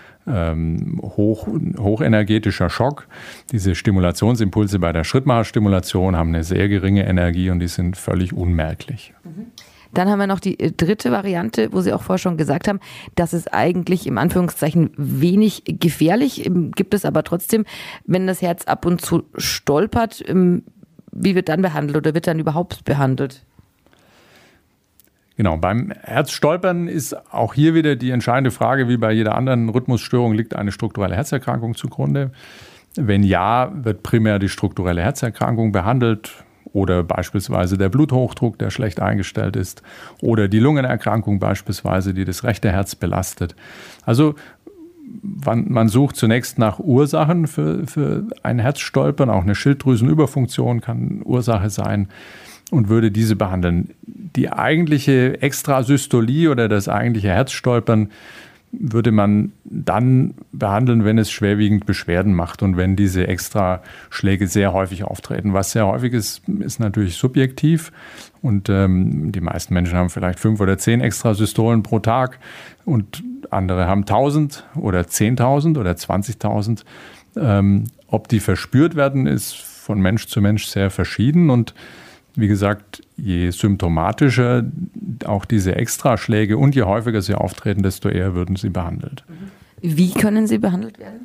ähm, hoch, hochenergetischer Schock. Diese Stimulationsimpulse bei der Schrittmacherstimulation haben eine sehr geringe Energie und die sind völlig unmerklich. Mhm. Dann haben wir noch die dritte Variante, wo Sie auch vorher schon gesagt haben, das ist eigentlich im Anführungszeichen wenig gefährlich, gibt es aber trotzdem, wenn das Herz ab und zu stolpert, wie wird dann behandelt oder wird dann überhaupt behandelt? Genau, beim Herzstolpern ist auch hier wieder die entscheidende Frage, wie bei jeder anderen Rhythmusstörung, liegt eine strukturelle Herzerkrankung zugrunde? Wenn ja, wird primär die strukturelle Herzerkrankung behandelt oder beispielsweise der Bluthochdruck, der schlecht eingestellt ist, oder die Lungenerkrankung beispielsweise, die das rechte Herz belastet. Also man sucht zunächst nach Ursachen für, für ein Herzstolpern, auch eine Schilddrüsenüberfunktion kann Ursache sein, und würde diese behandeln. Die eigentliche Extrasystolie oder das eigentliche Herzstolpern würde man dann behandeln, wenn es schwerwiegend Beschwerden macht und wenn diese Extraschläge sehr häufig auftreten. Was sehr häufig ist, ist natürlich subjektiv, und ähm, die meisten Menschen haben vielleicht fünf oder zehn Extrasystolen pro Tag und andere haben tausend oder zehntausend oder zwanzigtausend. Ähm, ob die verspürt werden, ist von Mensch zu Mensch sehr verschieden, und wie gesagt, je symptomatischer auch diese Extraschläge und je häufiger sie auftreten, desto eher würden sie behandelt. Wie können sie behandelt werden?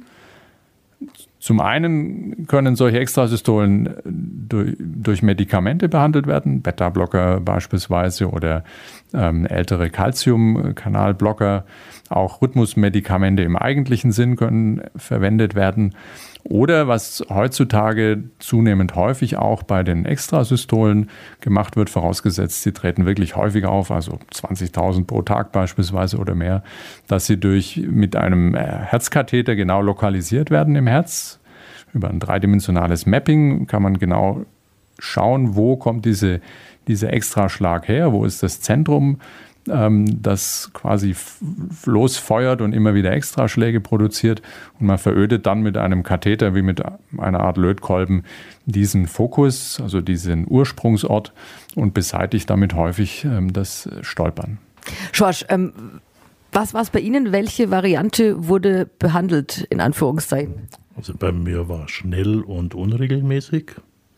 Zum einen können solche Extrasystolen durch, durch Medikamente behandelt werden, Beta-Blocker beispielsweise oder ähm, ältere Calcium-Kanalblocker. Auch Rhythmusmedikamente im eigentlichen Sinn können verwendet werden. Oder was heutzutage zunehmend häufig auch bei den Extrasystolen gemacht wird, vorausgesetzt, sie treten wirklich häufiger auf, also zwanzigtausend pro Tag beispielsweise oder mehr, dass sie durch mit einem Herzkatheter genau lokalisiert werden im Herz. Über ein dreidimensionales Mapping kann man genau schauen, wo kommt diese, dieser Extraschlag her, wo ist das Zentrum, das quasi losfeuert und immer wieder Extraschläge produziert, und man verödet dann mit einem Katheter wie mit einer Art Lötkolben diesen Fokus, also diesen Ursprungsort, und beseitigt damit häufig ähm, das Stolpern. Schorsch, ähm, was war es bei Ihnen? Welche Variante wurde behandelt, in Anführungszeichen? Also bei mir war schnell und unregelmäßig,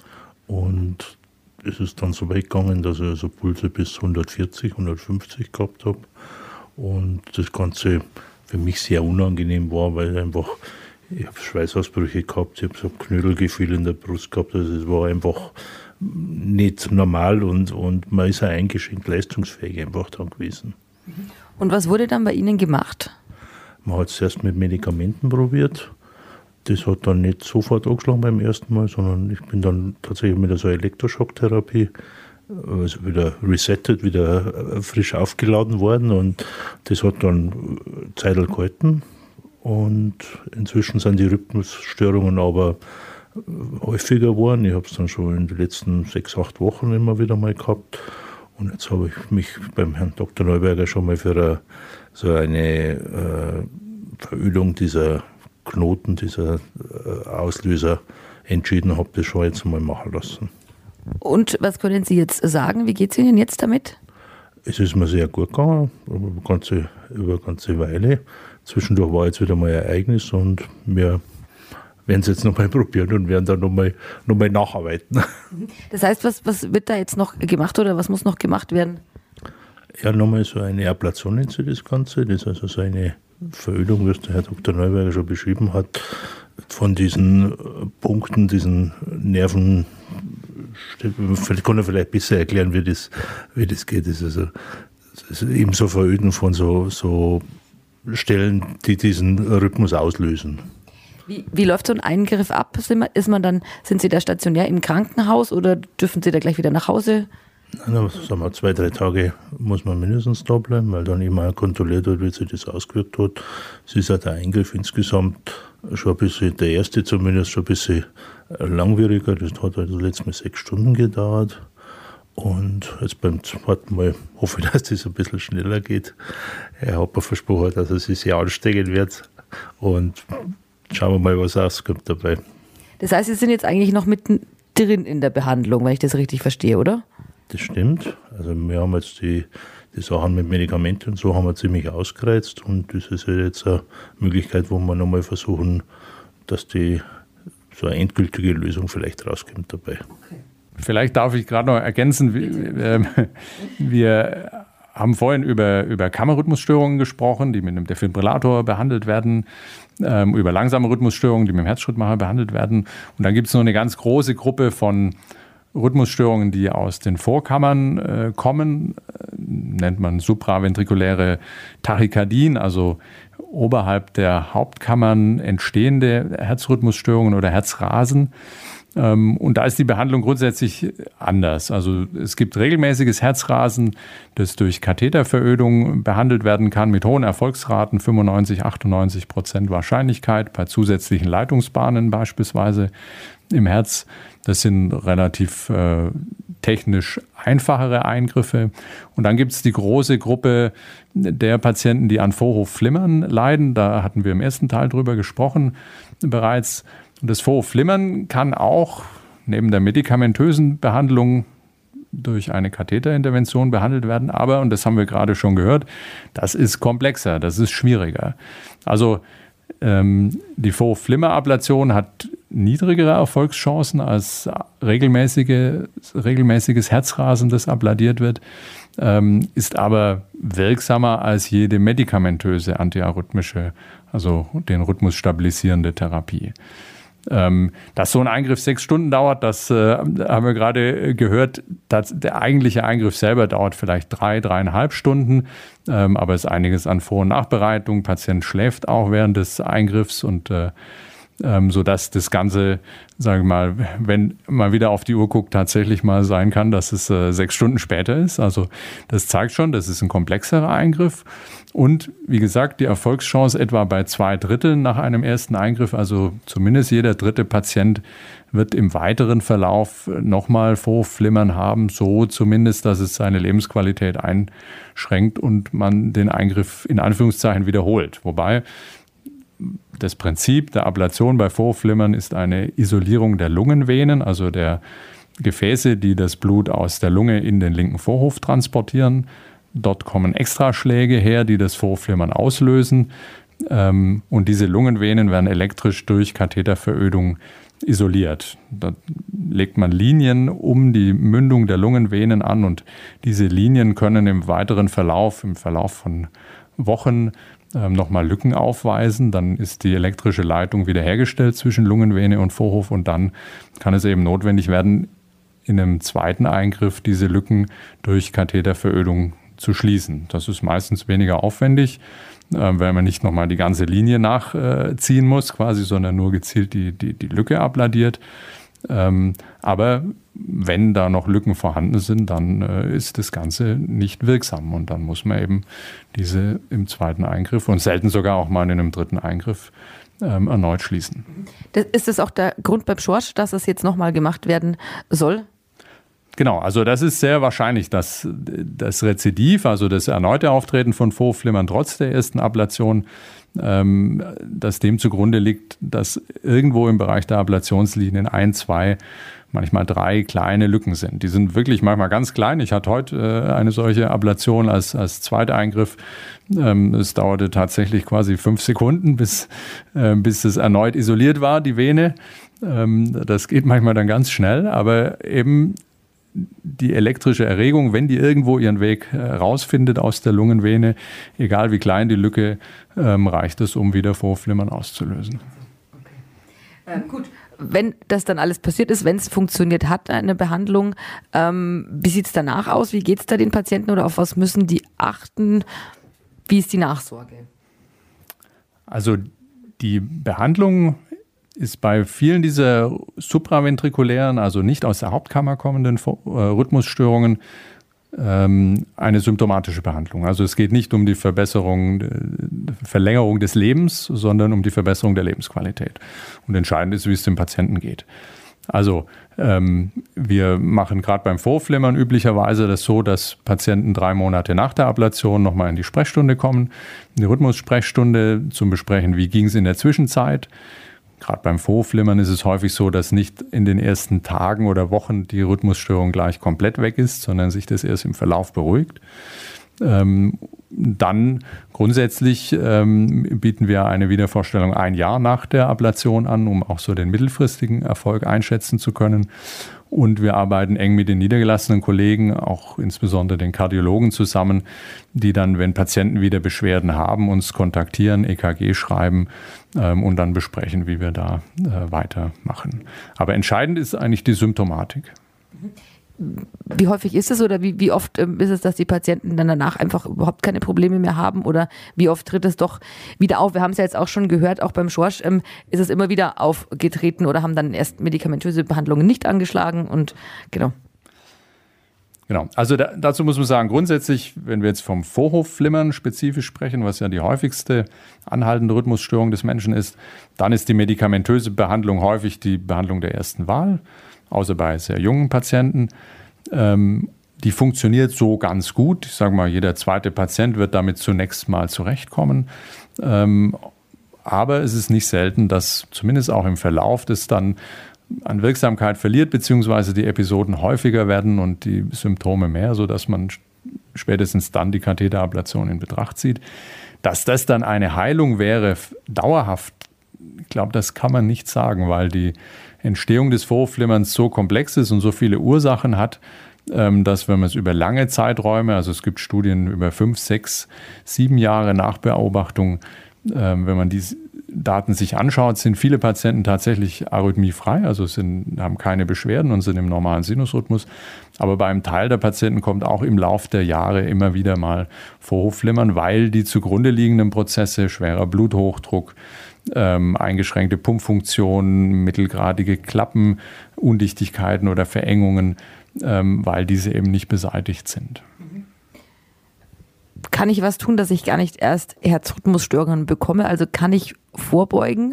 und es ist dann so weit gegangen, dass ich also Pulse bis hundertvierzig, hundertfünfzig gehabt habe, und das Ganze für mich sehr unangenehm war, weil einfach, ich habe Schweißausbrüche gehabt, ich habe so Knödelgefühl in der Brust gehabt, also es war einfach nicht normal, und, und man ist ja eingeschränkt leistungsfähig einfach dann gewesen. Und was wurde dann bei Ihnen gemacht? Man hat es erst mit Medikamenten probiert. Das hat dann nicht sofort angeschlagen beim ersten Mal, sondern ich bin dann tatsächlich mit so einer Elektroschocktherapie also wieder resettet, wieder frisch aufgeladen worden, und das hat dann Zeit gehalten, und inzwischen sind die Rhythmusstörungen aber häufiger geworden. Ich habe es dann schon in den letzten sechs, acht Wochen immer wieder mal gehabt, und jetzt habe ich mich beim Herrn Doktor Neuberger schon mal für eine, so eine äh, Verödung dieser Knoten, dieser äh, Auslöser entschieden, habe das schon jetzt mal machen lassen. Und was können Sie jetzt sagen? Wie geht es Ihnen jetzt damit? Es ist mir sehr gut gegangen, über eine ganze, über eine ganze Weile. Zwischendurch war jetzt wieder mal ein Ereignis, und wir werden es jetzt nochmal probieren und werden dann nochmal noch mal nacharbeiten. Das heißt, was, was wird da jetzt noch gemacht oder was muss noch gemacht werden? Ja, nochmal so eine Ablation nennt sich das Ganze. Das ist also so eine Verödung, wie es der Herr Doktor Neuberger schon beschrieben hat, von diesen Punkten, diesen Nerven. Vielleicht kann er vielleicht besser erklären, wie das, wie das geht. Das ist, also, das ist eben so Veröden von so, so Stellen, die diesen Rhythmus auslösen. Wie, wie läuft so ein Eingriff ab? Ist man dann, sind Sie da stationär im Krankenhaus oder dürfen Sie da gleich wieder nach Hause? Nein, sagen wir, zwei, drei Tage muss man mindestens da bleiben, weil dann immer kontrolliert wird, wie sich das ausgewirkt hat. Es ist auch der Eingriff insgesamt schon ein bisschen, der erste zumindest, schon ein bisschen langwieriger. Das hat halt das letzte Mal sechs Stunden gedauert. Und jetzt beim zweiten Mal hoffe ich, dass das ein bisschen schneller geht. Er hat mir versprochen, dass es sich sehr anstecken wird. Und schauen wir mal, was rauskommt dabei. Das heißt, Sie sind jetzt eigentlich noch mittendrin in der Behandlung, wenn ich das richtig verstehe, oder? Das stimmt. Also wir haben jetzt die, die Sachen mit Medikamenten und so haben wir ziemlich ausgereizt, und das ist jetzt eine Möglichkeit, wo wir nochmal versuchen, dass die so eine endgültige Lösung vielleicht rauskommt dabei. Okay. Vielleicht darf ich gerade noch ergänzen, wir, wir haben vorhin über, über Kammerrhythmusstörungen gesprochen, die mit einem Defibrillator behandelt werden, ähm, über langsame Rhythmusstörungen, die mit dem Herzschrittmacher behandelt werden. Und dann gibt es noch eine ganz große Gruppe von Rhythmusstörungen, die aus den Vorkammern äh, kommen. nennt man supraventrikuläre Tachykardien, also oberhalb der Hauptkammern entstehende Herzrhythmusstörungen oder Herzrasen. Und da ist die Behandlung grundsätzlich anders. Also es gibt regelmäßiges Herzrasen, das durch Katheterverödung behandelt werden kann mit hohen Erfolgsraten, fünfundneunzig, achtundneunzig Prozent Wahrscheinlichkeit bei zusätzlichen Leitungsbahnen beispielsweise im Herz. Das sind relativ äh, technisch einfachere Eingriffe. Und dann gibt es die große Gruppe der Patienten, die an Vorhofflimmern leiden. Da hatten wir im ersten Teil drüber gesprochen bereits. Und das Vorhofflimmern kann auch neben der medikamentösen Behandlung durch eine Katheterintervention behandelt werden. Aber, und das haben wir gerade schon gehört, das ist komplexer, das ist schwieriger. Also ähm, die Vorhofflimmerablation hat niedrigere Erfolgschancen als regelmäßige, regelmäßiges Herzrasen, das abladiert wird, ähm, ist aber wirksamer als jede medikamentöse antiarrhythmische, also den Rhythmus stabilisierende Therapie. Ähm, dass so ein Eingriff sechs Stunden dauert, das äh, haben wir gerade gehört. Das, der eigentliche Eingriff selber dauert vielleicht drei, dreieinhalb Stunden, ähm, aber es ist einiges an Vor- und Nachbereitung. Patient schläft auch während des Eingriffs und äh, ähm, sodass das Ganze, sage ich mal, wenn man wieder auf die Uhr guckt, tatsächlich mal sein kann, dass es äh, sechs Stunden später ist. Also das zeigt schon, das ist ein komplexerer Eingriff. Und wie gesagt, die Erfolgschance etwa bei zwei Dritteln nach einem ersten Eingriff, also zumindest jeder dritte Patient wird im weiteren Verlauf nochmal Vorhofflimmern haben, so zumindest, dass es seine Lebensqualität einschränkt und man den Eingriff in Anführungszeichen wiederholt. Wobei das Prinzip der Ablation bei Vorhofflimmern ist eine Isolierung der Lungenvenen, also der Gefäße, die das Blut aus der Lunge in den linken Vorhof transportieren. Dort kommen Extraschläge her, die das Vorhofflimmern auslösen. Und diese Lungenvenen werden elektrisch durch Katheterverödung isoliert. Da legt man Linien um die Mündung der Lungenvenen an und diese Linien können im weiteren Verlauf, im Verlauf von Wochen, nochmal Lücken aufweisen. Dann ist die elektrische Leitung wiederhergestellt zwischen Lungenvene und Vorhof und dann kann es eben notwendig werden, in einem zweiten Eingriff diese Lücken durch Katheterverödung zu schließen. Das ist meistens weniger aufwendig, weil man nicht nochmal die ganze Linie nachziehen muss, quasi, sondern nur gezielt die, die, die Lücke abladiert. Aber wenn da noch Lücken vorhanden sind, dann ist das Ganze nicht wirksam und dann muss man eben diese im zweiten Eingriff und selten sogar auch mal in einem dritten Eingriff erneut schließen. Das, ist das auch der Grund beim Schorsch, dass es jetzt nochmal gemacht werden soll? Genau, also das ist sehr wahrscheinlich, dass das Rezidiv, also das erneute Auftreten von Vorhofflimmern trotz der ersten Ablation, ähm, dass dem zugrunde liegt, dass irgendwo im Bereich der Ablationslinien ein, zwei, manchmal drei kleine Lücken sind. Die sind wirklich manchmal ganz klein. Ich hatte heute äh, eine solche Ablation als, als zweiter Eingriff. Ähm, es dauerte tatsächlich quasi fünf Sekunden, bis, äh, bis es erneut isoliert war, die Vene. Ähm, das geht manchmal dann ganz schnell, aber eben die elektrische Erregung, wenn die irgendwo ihren Weg rausfindet aus der Lungenvene, egal wie klein die Lücke, ähm, reicht es, um wieder Vorhofflimmern auszulösen. Okay. Ähm, gut, wenn das dann alles passiert ist, wenn es funktioniert hat, eine Behandlung, ähm, wie sieht es danach aus? Wie geht es da den Patienten oder auf was müssen die achten? Wie ist die Nachsorge? Also die Behandlung ist bei vielen dieser supraventrikulären, also nicht aus der Hauptkammer kommenden Rhythmusstörungen, ähm, eine symptomatische Behandlung. Also es geht nicht um die Verbesserung, Verlängerung des Lebens, sondern um die Verbesserung der Lebensqualität. Und entscheidend ist, wie es dem Patienten geht. Also ähm, wir machen gerade beim Vorhofflimmern üblicherweise das so, dass Patienten drei Monate nach der Ablation nochmal in die Sprechstunde kommen, in die Rhythmussprechstunde zum Besprechen, wie ging es in der Zwischenzeit. Gerade beim Vorhofflimmern ist es häufig so, dass nicht in den ersten Tagen oder Wochen die Rhythmusstörung gleich komplett weg ist, sondern sich das erst im Verlauf beruhigt. Ähm, dann grundsätzlich ähm, bieten wir eine Wiedervorstellung ein Jahr nach der Ablation an, um auch so den mittelfristigen Erfolg einschätzen zu können. Und wir arbeiten eng mit den niedergelassenen Kollegen, auch insbesondere den Kardiologen zusammen, die dann, wenn Patienten wieder Beschwerden haben, uns kontaktieren, E K G schreiben ähm, und dann besprechen, wie wir da äh, weitermachen. Aber entscheidend ist eigentlich die Symptomatik. wie häufig ist es oder wie, wie oft ähm, ist es, dass die Patienten dann danach einfach überhaupt keine Probleme mehr haben oder wie oft tritt es doch wieder auf? Wir haben es ja jetzt auch schon gehört, auch beim Schorsch ähm, ist es immer wieder aufgetreten oder haben dann erst medikamentöse Behandlungen nicht angeschlagen und genau. Genau, also da, dazu muss man sagen, grundsätzlich, wenn wir jetzt vom Vorhofflimmern spezifisch sprechen, was ja die häufigste anhaltende Rhythmusstörung des Menschen ist, dann ist die medikamentöse Behandlung häufig die Behandlung der ersten Wahl, außer bei sehr jungen Patienten. Ähm, die funktioniert so ganz gut. Ich sage mal, jeder zweite Patient wird damit zunächst mal zurechtkommen. Ähm, aber es ist nicht selten, dass zumindest auch im Verlauf des dann an Wirksamkeit verliert, beziehungsweise die Episoden häufiger werden und die Symptome mehr, sodass man spätestens dann die Katheterablation in Betracht zieht. Dass das dann eine Heilung wäre, dauerhaft, ich glaube, das kann man nicht sagen, weil die Entstehung des Vorhofflimmerns so komplex ist und so viele Ursachen hat, dass wenn man es über lange Zeiträume, also es gibt Studien über fünf, sechs, sieben Jahre Nachbeobachtung, wenn man diese Daten sich anschaut, sind viele Patienten tatsächlich arrhythmiefrei, also sind, haben keine Beschwerden und sind im normalen Sinusrhythmus. Aber bei einem Teil der Patienten kommt auch im Lauf der Jahre immer wieder mal Vorhofflimmern, weil die zugrunde liegenden Prozesse, schwerer Bluthochdruck, ähm, eingeschränkte Pumpfunktion, mittelgradige Klappen, Undichtigkeiten oder Verengungen, ähm, weil diese eben nicht beseitigt sind. Kann ich was tun, dass ich gar nicht erst Herzrhythmusstörungen bekomme? Also kann ich vorbeugen?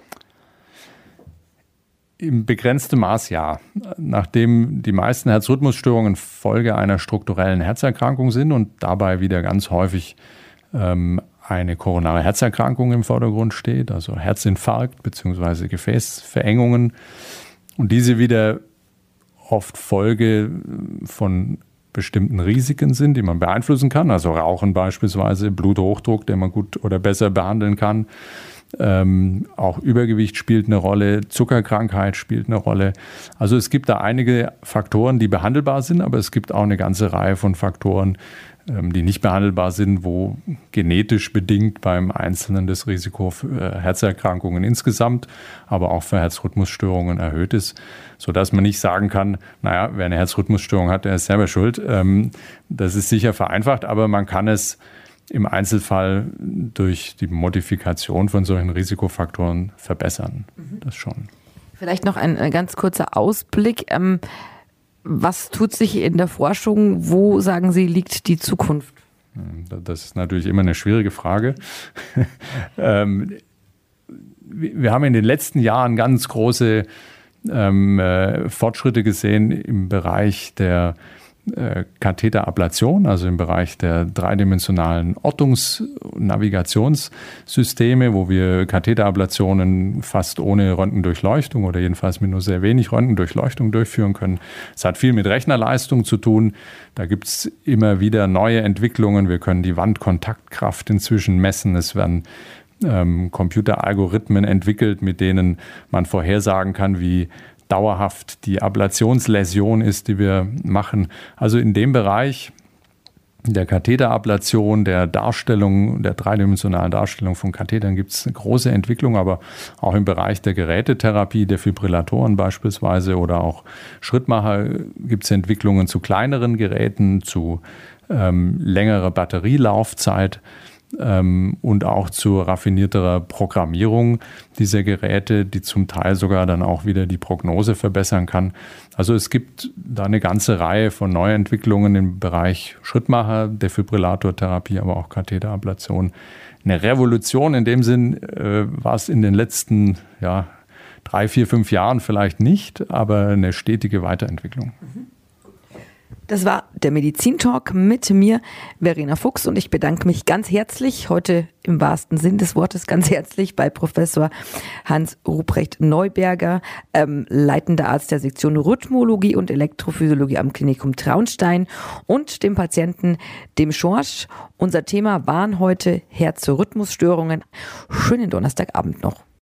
Im begrenzten Maß ja. Nachdem die meisten Herzrhythmusstörungen Folge einer strukturellen Herzerkrankung sind und dabei wieder ganz häufig ähm, eine koronare Herzerkrankung im Vordergrund steht, also Herzinfarkt bzw. Gefäßverengungen und diese wieder oft Folge von bestimmten Risiken sind, die man beeinflussen kann, also Rauchen beispielsweise, Bluthochdruck, den man gut oder besser behandeln kann. Ähm, auch Übergewicht spielt eine Rolle, Zuckerkrankheit spielt eine Rolle. Also es gibt da einige Faktoren, die behandelbar sind, aber es gibt auch eine ganze Reihe von Faktoren, ähm, die nicht behandelbar sind, wo genetisch bedingt beim Einzelnen das Risiko für Herzerkrankungen insgesamt, aber auch für Herzrhythmusstörungen erhöht ist, sodass man nicht sagen kann, naja, wer eine Herzrhythmusstörung hat, der ist selber schuld. Ähm, das ist sicher vereinfacht, aber man kann es im Einzelfall durch die Modifikation von solchen Risikofaktoren verbessern. Das schon. Vielleicht noch ein, ein ganz kurzer Ausblick. Ähm, was tut sich in der Forschung? Wo, sagen Sie, liegt die Zukunft? Das ist natürlich immer eine schwierige Frage. ähm, wir haben in den letzten Jahren ganz große ähm, äh, Fortschritte gesehen im Bereich der Katheterablation, also im Bereich der dreidimensionalen Ortungs- und Navigationssysteme, wo wir Katheterablationen fast ohne Röntgendurchleuchtung oder jedenfalls mit nur sehr wenig Röntgendurchleuchtung durchführen können. Es hat viel mit Rechnerleistung zu tun. Da gibt es immer wieder neue Entwicklungen. Wir können die Wandkontaktkraft inzwischen messen. Es werden ähm, Computeralgorithmen entwickelt, mit denen man vorhersagen kann, wie dauerhaft die Ablationsläsion ist, die wir machen. Also in dem Bereich der Katheterablation, der Darstellung, der dreidimensionalen Darstellung von Kathetern gibt es eine große Entwicklung, aber auch im Bereich der Gerätetherapie, der Fibrillatoren beispielsweise oder auch Schrittmacher gibt es Entwicklungen zu kleineren Geräten, zu ähm, längerer Batterielaufzeit. Und auch zu raffinierterer Programmierung dieser Geräte, die zum Teil sogar dann auch wieder die Prognose verbessern kann. Also es gibt da eine ganze Reihe von Neuentwicklungen im Bereich Schrittmacher, Defibrillatortherapie, aber auch Katheterablation. Eine Revolution in dem Sinn äh, war es in den letzten ja, drei, vier, fünf Jahren vielleicht nicht, aber eine stetige Weiterentwicklung. Mhm. Das war der Medizin-Talk mit mir, Verena Fuchs, und ich bedanke mich ganz herzlich, heute im wahrsten Sinn des Wortes ganz herzlich, bei Professor Hans Ruprecht Neuberger, ähm, leitender Arzt der Sektion Rhythmologie und Elektrophysiologie am Klinikum Traunstein und dem Patienten, dem Schorsch. Unser Thema waren heute Herzrhythmusstörungen. Schönen Donnerstagabend noch.